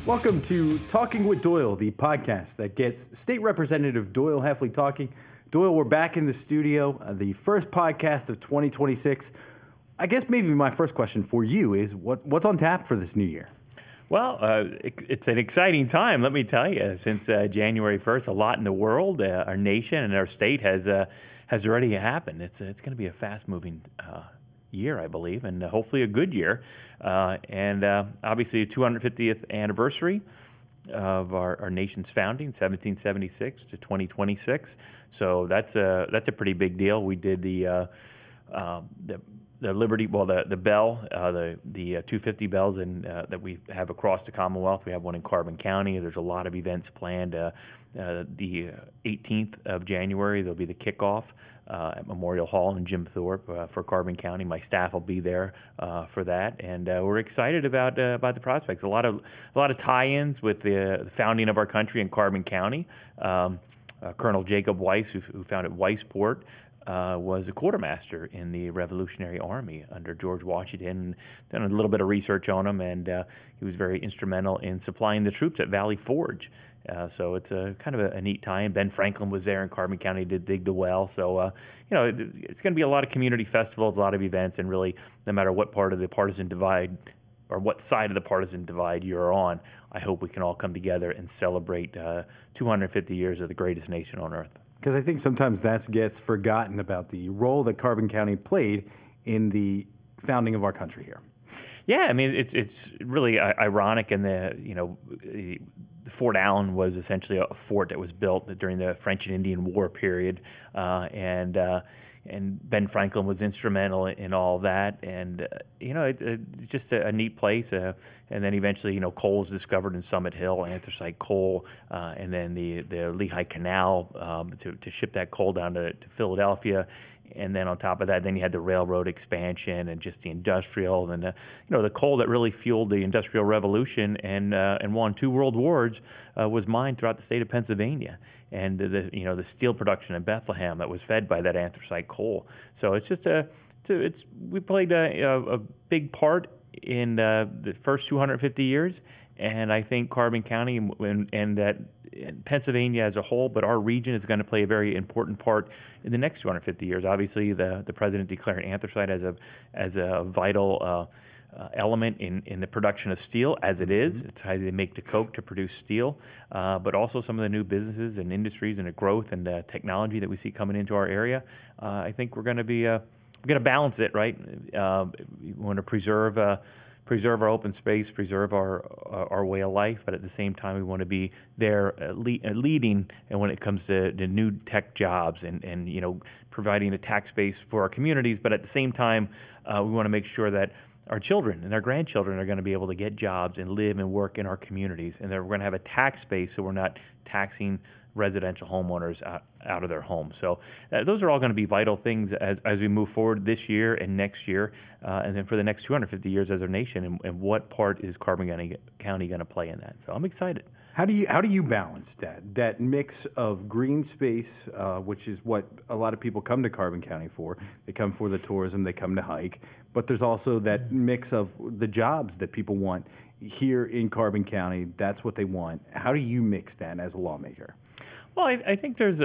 Welcome to Talking with Doyle, the podcast that gets State Representative Doyle Heffley talking. Doyle, we're back in the studio, the first podcast of 2026. I guess maybe my first question for you is what's on tap for this new year? Well, it's an exciting time, let me tell you. Since January 1st, a lot in the world, our nation and our state has already happened. It's going to be a fast-moving year, I believe, and hopefully a good year. And obviously, the 250th anniversary of our nation's founding, 1776 to 2026. So that's a pretty big deal. We did the Liberty, well, the bell, the 250 bells that we have across the Commonwealth. We have one in Carbon County. There's a lot of events planned. The 18th of January, there'll be the kickoff at Memorial Hall in Jim Thorpe for Carbon County. My staff will be there for that, and we're excited about the prospects. A lot of tie-ins with the founding of our country in Carbon County. Colonel Jacob Weiss, who founded Weissport, was a quartermaster in the Revolutionary Army under George Washington. Done a little bit of research on him, and he was very instrumental in supplying the troops at Valley Forge. So it's a kind of a neat tie-in. Ben Franklin was there in Carbon County to dig the well. So, it's going to be a lot of community festivals, a lot of events, and really, no matter what part of the partisan divide or what side of the partisan divide you're on, I hope we can all come together and celebrate 250 years of the greatest nation on earth. Because I think sometimes that gets forgotten about the role that Carbon County played in the founding of our country here. Yeah, I mean, it's really ironic, and the Fort Allen was essentially a fort that was built during the French and Indian War period, and Ben Franklin was instrumental in all that, and it's just a neat place. And then eventually, coal was discovered in Summit Hill, anthracite coal, and then the Lehigh Canal to ship that coal down to Philadelphia. And then on top of that, then you had the railroad expansion and just the industrial, and the coal that really fueled the Industrial Revolution and won 2 world wars was mined throughout the state of Pennsylvania, and the steel production in Bethlehem that was fed by that anthracite coal. So it's just we played a big part in the first 250 years, and I think Carbon County and that Pennsylvania as a whole, but our region is going to play a very important part in the next 250 years. Obviously, the president declared anthracite as a vital element in the production of steel, as it is. It's how they make the coke to produce steel, but also some of the new businesses and industries and the growth and technology that we see coming into our area. I think we're going to be we're going to balance it, right? We want to preserve our open space, preserve our way of life, but at the same time, we want to be there leading, and when it comes to the new tech jobs and providing a tax base for our communities, but at the same time, we want to make sure that our children and our grandchildren are going to be able to get jobs and live and work in our communities, and that we're going to have a tax base so we're not taxing residential homeowners out of their homes. So those are all going to be vital things as we move forward this year and next year, and then for the next 250 years as a nation, and what part is Carbon County going to play in that? So I'm excited. How do you balance that mix of green space, which is what a lot of people come to Carbon County for? They come for the tourism, they come to hike, but there's also that mix of the jobs that people want here in Carbon County. That's what they want. How do you mix that as a lawmaker? Well, I think there's,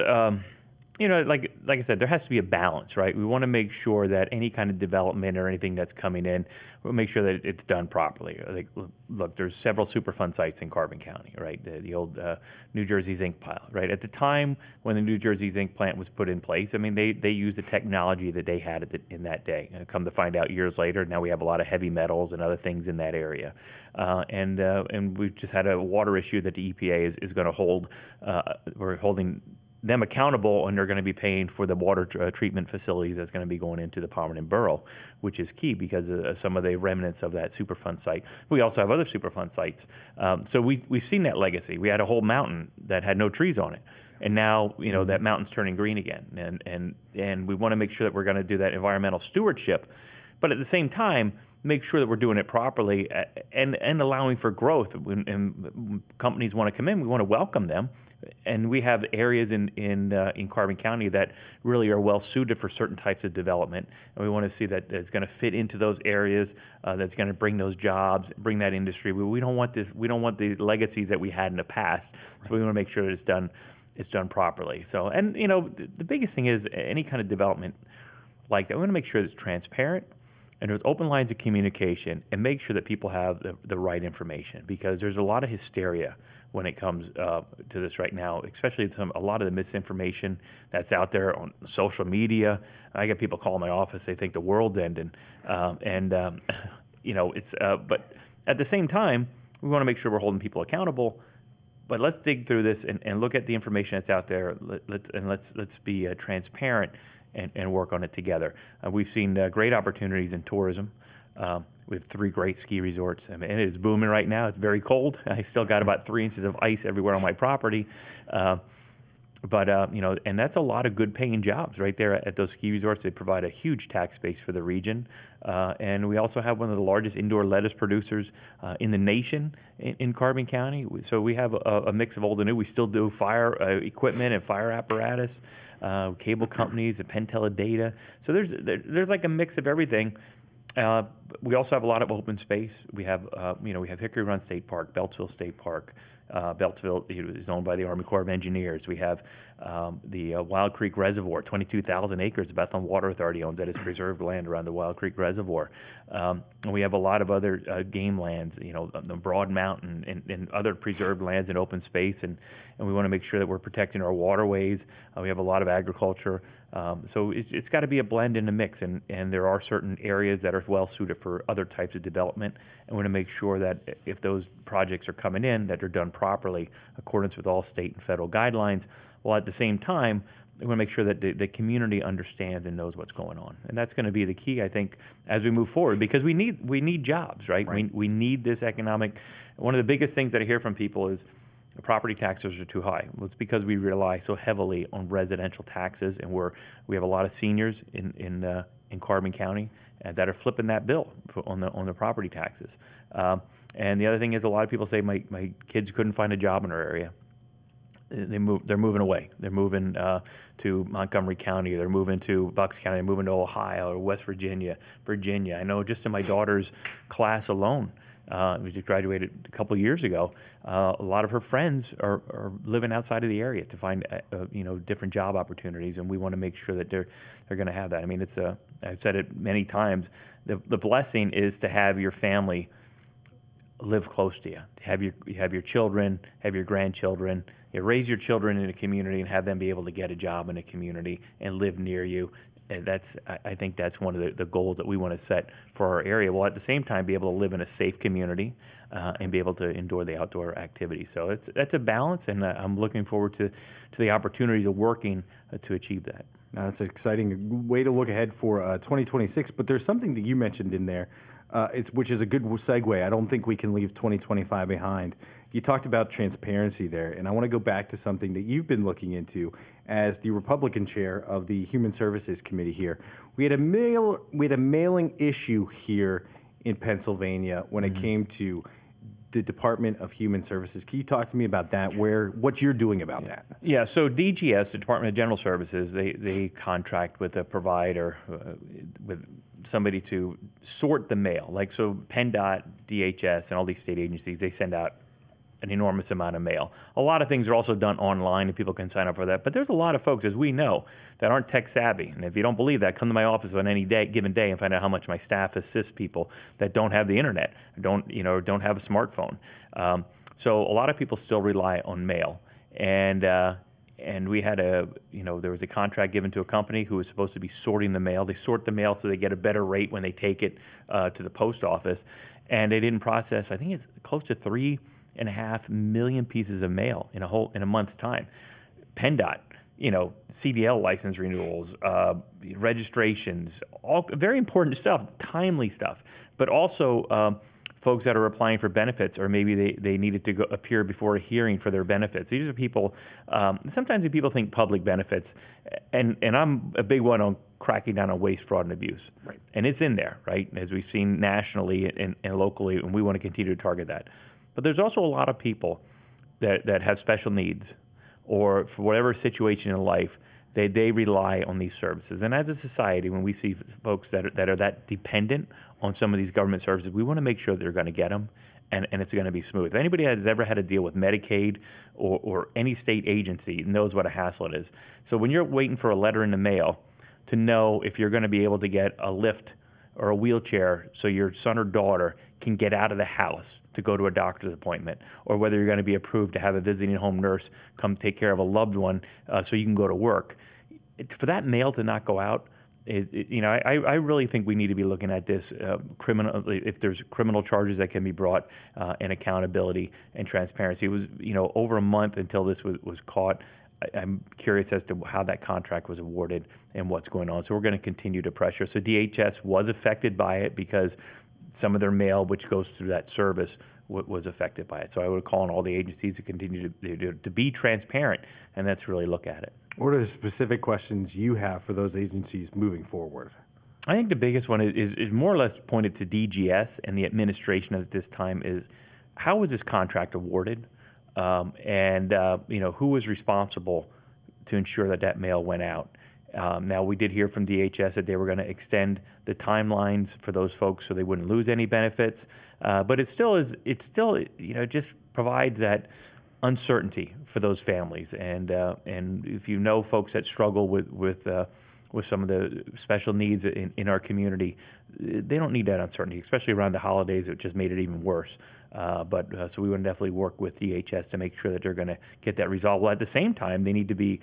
like I said, there has to be a balance, right? We want to make sure that any kind of development or anything that's coming in, we'll make sure that it's done properly. Like, look, there's several Superfund sites in Carbon County, right? The old New Jersey zinc pile, right? At the time when the New Jersey zinc plant was put in place, I mean, they used the technology that they had in that day. And come to find out years later, now we have a lot of heavy metals and other things in that area. And we've just had a water issue that the EPA is going to hold. We're holding them accountable, and they're going to be paying for the water treatment facility that's going to be going into the Palmerton Borough, which is key because of some of the remnants of that Superfund site. We also have other Superfund sites. So we've seen that legacy. We had a whole mountain that had no trees on it, and now that mountain's turning green again. And we want to make sure that we're going to do that environmental stewardship. but at the same time, make sure that we're doing it properly and allowing for growth. When companies want to come in, we want to welcome them, and we have areas in Carbon County that really are well suited for certain types of development, and we want to see that it's going to fit into those areas, that's going to bring those jobs, bring that industry. We don't want this. We don't want the legacies that we had in the past. So we want to make sure that it's done properly. So, and the biggest thing is any kind of development like that, we want to make sure that it's transparent and there's open lines of communication, and make sure that people have the right information, because there's a lot of hysteria when it comes to this right now, especially a lot of the misinformation that's out there on social media. I get people calling my office, they think the world's ending, it's but at the same time, we want to make sure we're holding people accountable. But let's dig through this and look at the information that's out there. Let's be transparent and work on it together. We've seen great opportunities in tourism. We have 3 great ski resorts. I mean, it is booming right now. It's very cold. I still got about 3 inches of ice everywhere on my property. And that's a lot of good paying jobs right there at those ski resorts. They provide a huge tax base for the region. And we also have one of the largest indoor lettuce producers in the nation in Carbon County. So we have a mix of old and new. We still do fire equipment and fire apparatus, cable companies, and Pentella Data. So there's like a mix of everything. We also have a lot of open space. We have Hickory Run State Park, Beltsville State Park. Beltsville is owned by the Army Corps of Engineers. We have the Wild Creek Reservoir, 22,000 acres. The Bethlehem Water Authority owns that as preserved land around the Wild Creek Reservoir. And we have a lot of other game lands, the Broad Mountain and other preserved lands and open space. And we want to make sure that we're protecting our waterways. We have a lot of agriculture. So it's got to be a blend and a mix. And there are certain areas that are well suited for other types of development. And we want to make sure that if those projects are coming in, that they're done properly in accordance with all state and federal guidelines, while at the same time, we want to make sure that the community understands and knows what's going on. And that's going to be the key, I think, as we move forward, because we need jobs, right? We need this economic. One of the biggest things that I hear from people is the property taxes are too high. Well, it's because we rely so heavily on residential taxes, and we have a lot of seniors in Carbon County that are flipping that bill on the property taxes. And the other thing is, a lot of people say my kids couldn't find a job in our area. They're moving away. They're moving to Montgomery County. They're moving to Bucks County. They're moving to Ohio or West Virginia. I know just in my daughter's class alone, we just graduated a couple years ago. A lot of her friends are living outside of the area to find different job opportunities, and we want to make sure that they're going to have that. I mean, I've said it many times. The blessing is to have your family live close to you. To have your children, have your grandchildren. Raise your children in a community and have them be able to get a job in a community and live near you. And I think that's one of the goals that we want to set for our area, while at the same time be able to live in a safe community and be able to endure the outdoor activities. So that's a balance, and I'm looking forward to the opportunities of working to achieve that. Now, that's an exciting way to look ahead for 2026, but there's something that you mentioned in there, which is a good segue. I don't think we can leave 2025 behind. You talked about transparency there, and I want to go back to something that you've been looking into as the Republican chair of the Human Services Committee here. We had a mailing issue here in Pennsylvania when it came to the Department of Human Services. Can you talk to me about that? What you're doing about that? Yeah. So DGS, the Department of General Services, they contract with a provider, with somebody to sort the mail. Like, so PennDOT, DHS, and all these state agencies, they send out an enormous amount of mail. A lot of things are also done online, and people can sign up for that. But there's a lot of folks, as we know, that aren't tech savvy. And if you don't believe that, come to my office on any given day and find out how much my staff assists people that don't have the internet, don't have a smartphone. So a lot of people still rely on mail. And we had there was a contract given to a company who was supposed to be sorting the mail. They sort the mail so they get a better rate when they take it to the post office. And they didn't process, I think it's close to 3.5 million pieces of mail in a month's time. PennDOT, CDL license renewals, registrations, all very important stuff, timely stuff, but also folks that are applying for benefits, or maybe they needed to go appear before a hearing for their benefits. These are people, sometimes people think public benefits, and I'm a big one on cracking down on waste, fraud, and abuse. Right. And it's in there, right, as we've seen nationally and locally, and we want to continue to target that. But there's also a lot of people that have special needs, or for whatever situation in life, they rely on these services. And as a society, when we see folks that are that dependent on some of these government services, we want to make sure they're going to get them, and it's going to be smooth. If anybody has ever had to deal with Medicaid or any state agency knows what a hassle it is. So when you're waiting for a letter in the mail to know if you're going to be able to get a lift or a wheelchair so your son or daughter can get out of the house to go to a doctor's appointment, or whether you're going to be approved to have a visiting home nurse come take care of a loved one so you can go to work. For that mail to not go out, I really think we need to be looking at this if there's criminal charges that can be brought, and accountability and transparency. It was over a month until this was caught. I'm curious as to how that contract was awarded and what's going on. So we're going to continue to pressure. So DHS was affected by it because some of their mail, which goes through that service, was affected by it. So I would call on all the agencies to continue to be transparent, and let's really look at it. What are the specific questions you have for those agencies moving forward? I think the biggest one is more or less pointed to DGS and the administration at this time is, how was this contract awarded? Who was responsible to ensure that mail went out? Now, we did hear from DHS that they were going to extend the timelines for those folks so they wouldn't lose any benefits. But it still just provides that uncertainty for those families. And if you know folks that struggle with some of the special needs in our community, they don't need that uncertainty, especially around the holidays. It just made it even worse. So we would definitely work with DHS to make sure that they're going to get that resolved. Well, at the same time, they need to be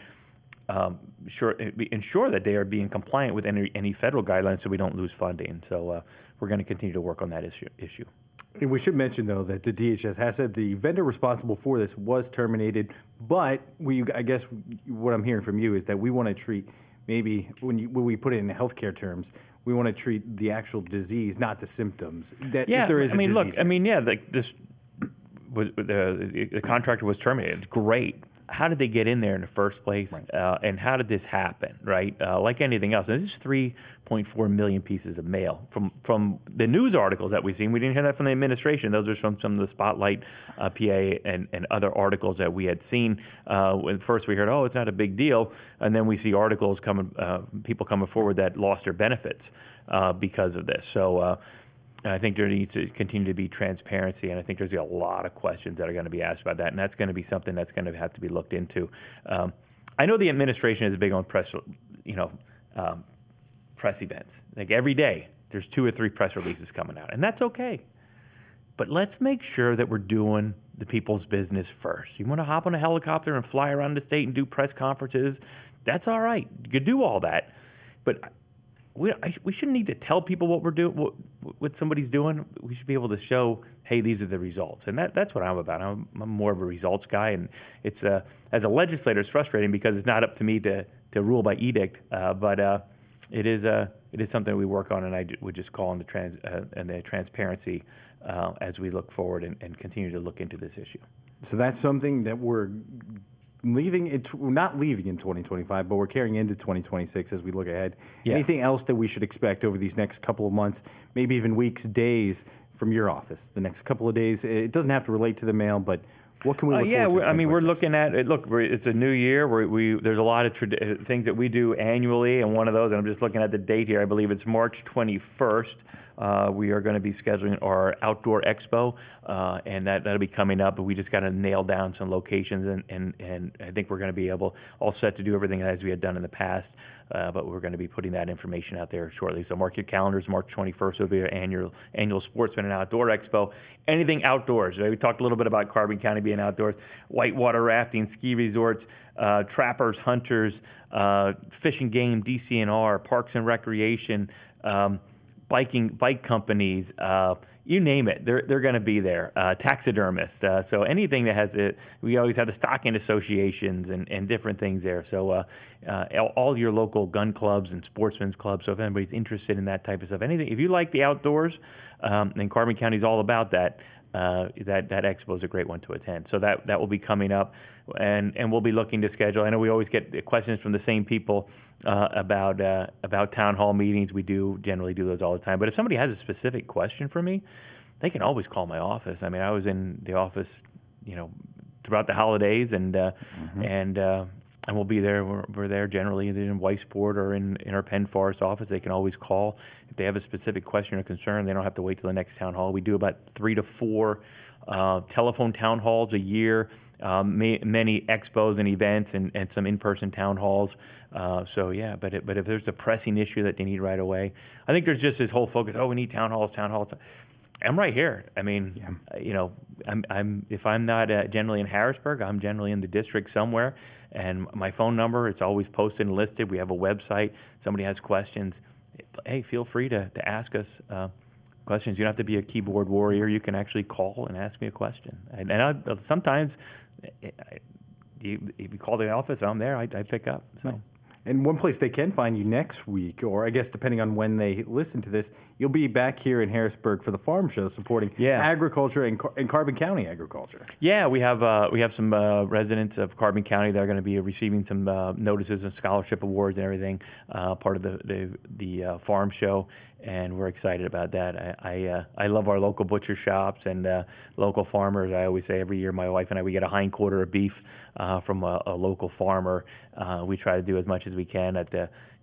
ensure that they are being compliant with any federal guidelines so we don't lose funding. So we're going to continue to work on that issue. And we should mention, though, that the DHS has said the vendor responsible for this was terminated, but I guess what I'm hearing from you is that we want to treat, maybe when we put it in healthcare terms, we want to treat the actual disease, not the symptoms. That if there is a disease. The contractor was terminated. Great. How did they get in there in the first place? Right. And how did this happen, right? Like anything else, this is 3.4 million pieces of mail from the news articles that we've seen. We didn't hear that from the administration. Those are from some of the Spotlight, PA, and other articles that we had seen. When first we heard, oh, it's not a big deal, and then we see articles people coming forward that lost their benefits because of this. So. I think there needs to continue to be transparency, and I think there's a lot of questions that are going to be asked about that, and that's going to be something that's going to have to be looked into. I know the administration is big on press events. Like every day, there's 2 or 3 press releases coming out, and that's okay. But let's make sure that we're doing the people's business first. You want to hop on a helicopter and fly around the state and do press conferences? That's all right. You could do all that, but we shouldn't need to tell people what we're doing, what somebody's doing. We should be able to show, hey, these are the results, and that's what I'm about. I'm more of a results guy, and it's as a legislator, it's frustrating because it's not up to me to rule by edict, but it is something we work on, and I would just call on the transparency as we look forward and continue to look into this issue. So that's something that we're not leaving in 2025, but we're carrying into 2026 as we look ahead. Yeah. Anything else that we should expect over these next couple of months, maybe even weeks, days from your office? The next couple of days, it doesn't have to relate to the mail, but what can we look forward to? We're looking at it. Look, it's a new year. There's a lot of things that we do annually, and one of those, and I'm just looking at the date here, I believe it's March 21st. We are going to be scheduling our outdoor expo, and that'll be coming up. But we just got to nail down some locations, and I think we're going to be all set to do everything as we had done in the past. But we're going to be putting that information out there shortly. So mark your calendars. March 21st will be our annual Sportsman and Outdoor Expo. Anything outdoors. Right? We talked a little bit about Carbon County being outdoors. Whitewater rafting, ski resorts, trappers, hunters, fish and game, DCNR, parks and recreation. bike companies, you name it, they're going to be there. Taxidermists, so anything that has it. We always have the stocking associations and different things there. So all your local gun clubs and sportsmen's clubs. So if anybody's interested in that type of stuff, anything, if you like the outdoors, and Carbon County's all about that. That expo is a great one to attend. So that will be coming up, and we'll be looking to schedule. I know we always get questions from the same people about town hall meetings. We generally do those all the time. But if somebody has a specific question for me, they can always call my office. I mean, I was in the office, throughout the holidays, and we'll be there. We're there generally either in Weisport or in our Penn Forest office. They can always call if they have a specific question or concern. They don't have to wait till the next town hall. We do about 3 to 4 telephone town halls a year, many expos and events, and some in-person town halls. But if there's a pressing issue that they need right away, I think there's just this whole focus. Oh, we need town halls. I'm right here. I mean, I'm if I'm not generally in Harrisburg, I'm generally in the district somewhere, and my phone number, it's always posted and listed. We have a website. Somebody has questions, hey, feel free to ask us questions. You don't have to be a keyboard warrior. You can actually call and ask me a question. And sometimes, if you call the office, I'm there. I pick up. So. And one place they can find you next week, or I guess depending on when they listen to this, you'll be back here in Harrisburg for the farm show supporting agriculture and Carbon County agriculture. Yeah, we have some residents of Carbon County that are going to be receiving some notices and scholarship awards and everything, part of the farm show, and we're excited about that. I love our local butcher shops and local farmers. I always say every year my wife and I, we get a hindquarter of beef from a local farmer. We try to do as much as we can at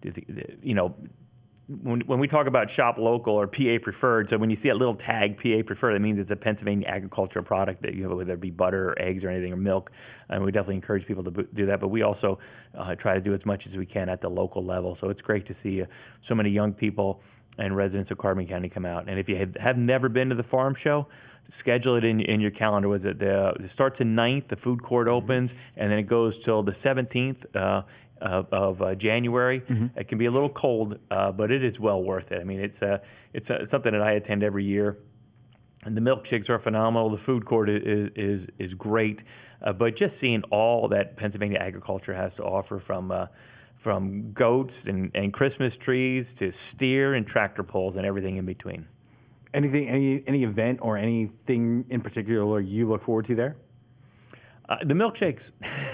when we talk about shop local or PA preferred, so when you see a little tag PA preferred, that means it's a Pennsylvania agricultural product that whether it be butter or eggs or anything or milk, and we definitely encourage people to do that. But we also try to do as much as we can at the local level. So it's great to see so many young people and residents of Carbon County come out. And if you have never been to the farm show, schedule it in your calendar. It starts the 9th, the food court opens, and then it goes till the 17th. Of January. It can be a little cold, but it is well worth it. I mean, it's something that I attend every year, and the milkshakes are phenomenal. The food court is great, but just seeing all that Pennsylvania agriculture has to offer, from goats and Christmas trees to steer and tractor pulls and everything in between. Any event or anything in particular you look forward to there? The milkshakes.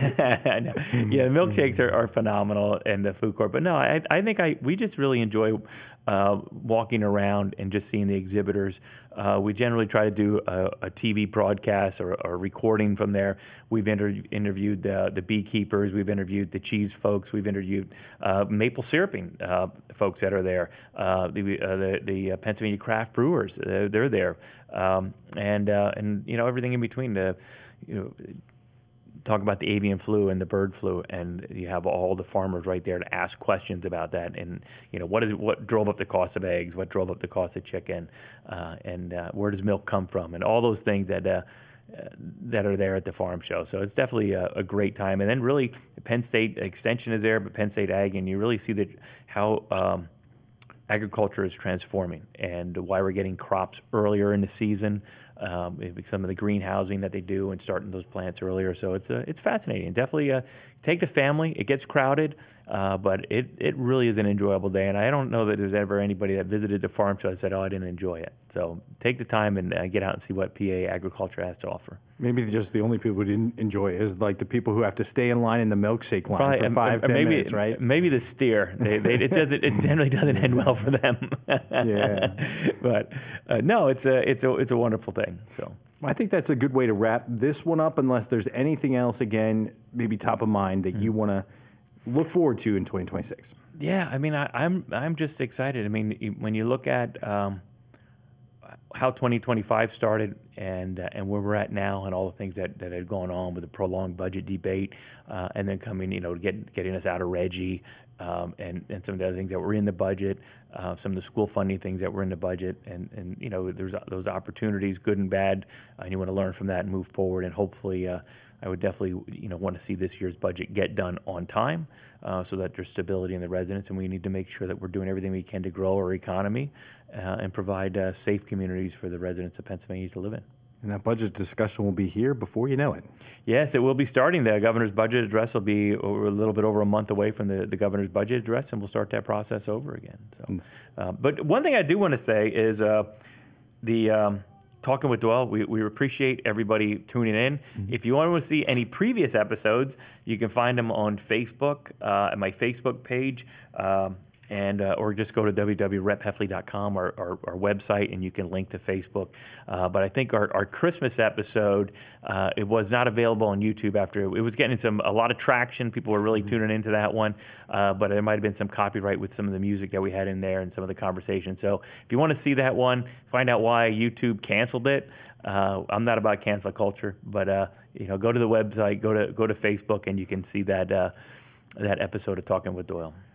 The milkshakes are phenomenal in the food court. But no, I think we just really enjoy walking around and just seeing the exhibitors. We generally try to do a TV broadcast or a recording from there. We've interviewed the beekeepers. We've interviewed the cheese folks. We've interviewed maple syruping folks that are there. The Pennsylvania craft brewers, they're there, and everything in between. Talk about the avian flu and the bird flu, and you have all the farmers right there to ask questions about that. And what drove up the cost of eggs, what drove up the cost of chicken, and where does milk come from, and all those things that are there at the farm show. So it's definitely a great time. And then really, Penn State Extension is there, but Penn State Ag, and you really see how agriculture is transforming and why we're getting crops earlier in the season. Some of the greenhousing that they do and starting those plants earlier. So it's fascinating. Definitely take the family. It gets crowded, but it really is an enjoyable day. And I don't know that there's ever anybody that visited the farm show that said, oh, I didn't enjoy it. So take the time and get out and see what PA agriculture has to offer. Maybe just the only people who didn't enjoy it is like the people who have to stay in line in the milkshake line for 5-10 minutes, right? Maybe the steer. It generally doesn't end well for them. Yeah. But no, it's a wonderful thing. So I think that's a good way to wrap this one up, unless there's anything else, again, maybe top of mind that you want to look forward to in 2026. Yeah, I mean, I'm just excited. I mean, when you look at how 2025 started and where we're at now and all the things that had gone on with the prolonged budget debate and then coming, getting us out of Reggie and some of the other things that were in the budget, some of the school funding things that were in the budget, and you know, there's those opportunities, good and bad, and you want to learn from that and move forward. And hopefully, I would definitely, you know, want to see this year's budget get done on time, so that there's stability in the residents. And we need to make sure that we're doing everything we can to grow our economy and provide safe communities for the residents of Pennsylvania to live in. And that budget discussion will be here before you know it. Yes, it will be starting. The governor's budget address will be a little bit over a month away from the governor's budget address, and we'll start that process over again. So, but one thing I do want to say is the Talking with Doyle, we appreciate everybody tuning in. If you want to see any previous episodes, you can find them on Facebook, at my Facebook page. Or just go to www.repheffley.com, our website, and you can link to Facebook. But I think our Christmas episode, it was not available on YouTube after it was getting a lot of traction. People were really tuning into that one, but there might have been some copyright with some of the music that we had in there and some of the conversation. So if you want to see that one, find out why YouTube canceled it. I'm not about cancel culture, but you know, go to the website, go to Facebook, and you can see that episode of Talking with Doyle.